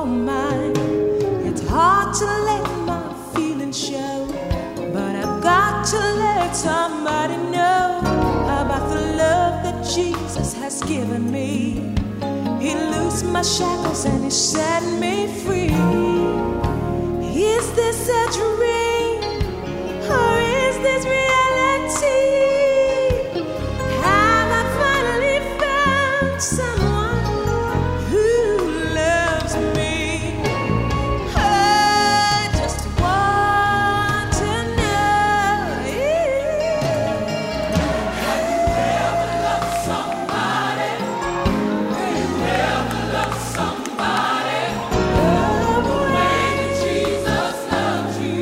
mine. It's hard to let my feelings show, but I've got to let somebody know about the love that Jesus has given me. He loosed my shackles and He set me free. Is this a dream or is this reality? Have I finally found someone who loves me? I just want to know. Have you ever loved somebody? Have you ever loved somebody? The way that Jesus loves you.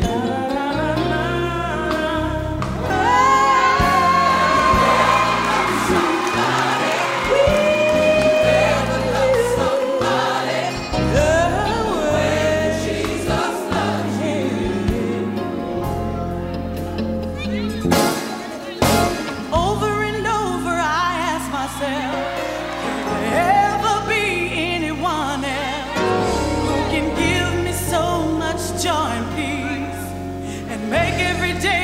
Over and over I ask myself, could there ever be anyone else who can give me so much joy and peace and make every day